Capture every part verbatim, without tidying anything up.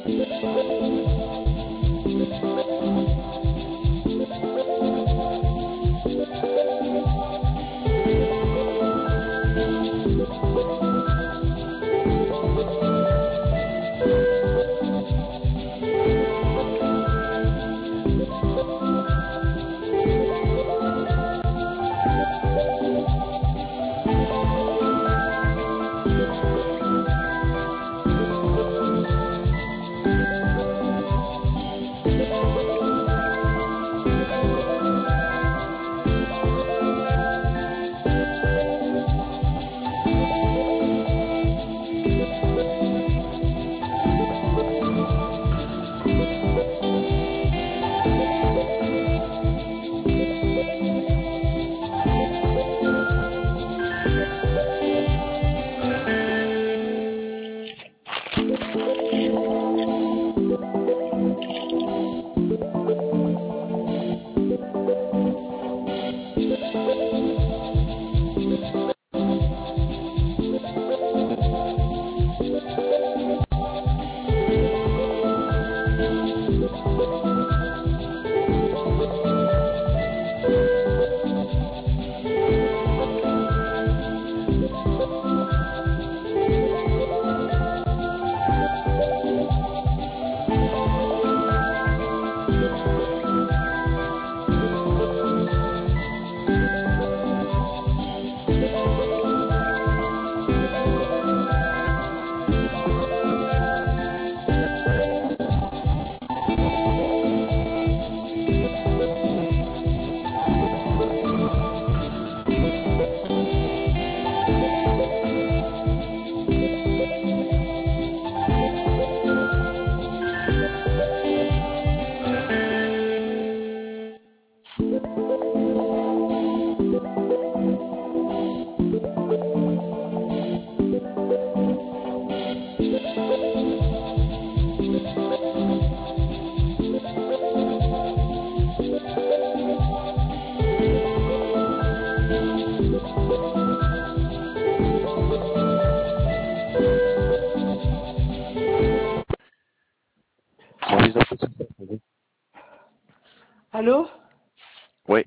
Allô? Oui,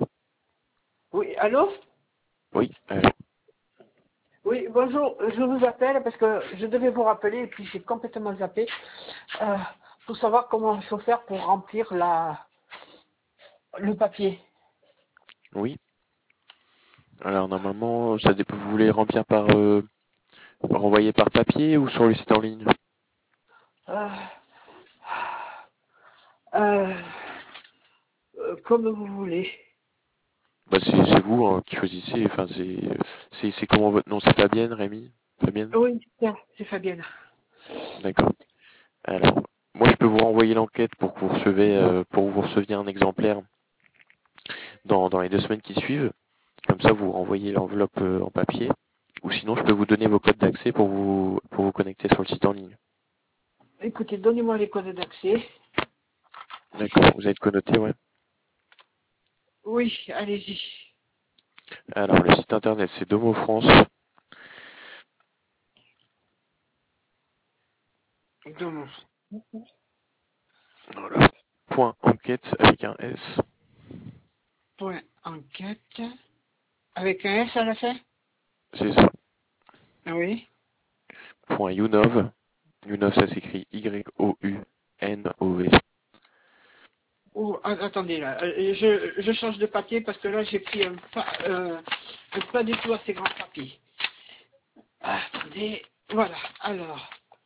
Oui, allô? oui, euh, Oui, bonjour, je vous appelle parce que je devais vous rappeler et puis j'ai complètement zappé euh, pour savoir comment il faut faire pour remplir la le papier. oui. Alors normalement, ça dépend. Vous voulez remplir par euh, renvoyer par papier ou sur le site en ligne? Euh, euh, euh, Comme vous voulez. Bah c'est c'est vous hein, qui choisissez. Enfin c'est c'est c'est comment votre nom? C'est Fabienne, Rémi? Fabienne? Oui, c'est c'est Fabienne. D'accord. Alors moi je peux vous renvoyer l'enquête pour que vous recevez euh, pour que vous receviez un exemplaire dans dans les deux semaines qui suivent. Comme ça vous renvoyez l'enveloppe euh, en papier. Ou sinon je peux vous donner vos codes d'accès pour vous pour vous connecter sur le site en ligne. Écoutez, donnez-moi les codes d'accès. D'accord. Vous êtes connoté, ouais. Oui, allez-y. Alors le site internet c'est Domo France. Demain. Voilà. Point enquête avec un S. Point enquête. Avec un S à la fin? C'est ça. Oui. Point Younov. Younov, ça s'écrit Y O U N O V. Oh, a- attendez là, euh, je, je change de papier parce que là j'ai pris un pas, euh, un pas du tout assez grand papier. Ah, attendez, voilà, alors,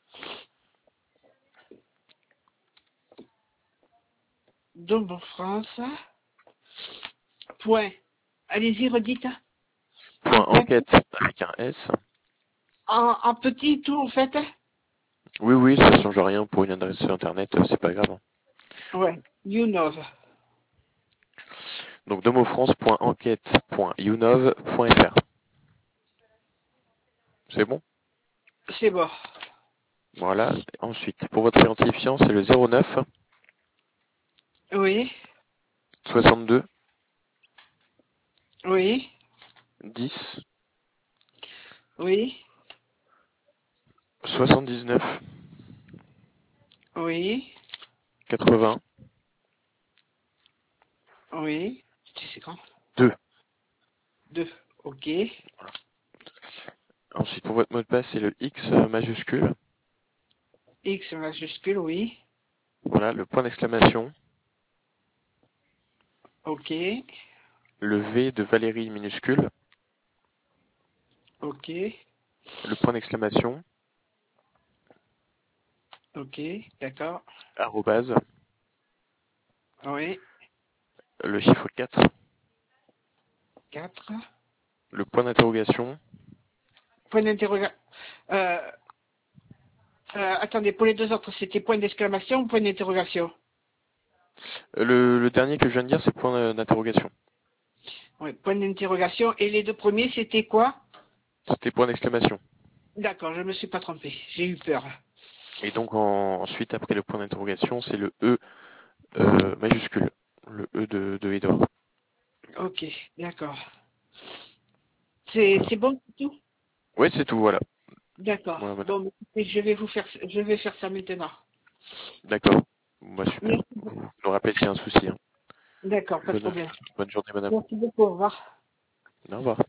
Domo France, point, allez-y, redites, Point point, enquête avec un S. en, en petit tout en fait, Oui, oui, ça change rien pour une adresse sur internet, euh, c'est pas grave. ouais, Younov, Donc domofrance.enquête.younov.fr. C'est bon? c'est bon, Voilà. Ensuite, pour votre identifiant, c'est le zéro neuf oui, soixante-deux oui, dix oui, soixante-dix-neuf Oui. quatre-vingts. Oui. C'est quand? deux. deux. Ok. Voilà. Ensuite, pour votre mot de passe, c'est le X majuscule. X majuscule, oui. Voilà, le point d'exclamation. Ok. Le V de Valérie minuscule. Ok. Le point d'exclamation. Ok. D'accord. Arrobase. Oui. Le chiffre quatre. quatre. Le point d'interrogation. Point d'interrogation. Euh, euh, attendez, pour les deux autres, c'était point d'exclamation ou point d'interrogation? Le, le dernier que je viens de dire, c'est point d'interrogation. Oui, point d'interrogation. Et les deux premiers, c'était quoi? C'était point d'exclamation. D'accord, je ne me suis pas trompé. J'ai eu peur. Et donc en- ensuite, après le point d'interrogation, c'est le E euh, majuscule. Le E de, de Edouard. Ok, d'accord. C'est Voilà. c'est bon c'est tout? Oui, c'est tout, voilà. D'accord. Voilà, madame. Bon, écoutez, je vais vous faire, je vais faire ça maintenant. D'accord. Bah, super. Merci beaucoup. Vous nous rappelez s'il y a un souci. Hein. D'accord, pas de Bonne, problème. bonne journée, madame. Merci beaucoup, au revoir. Au revoir.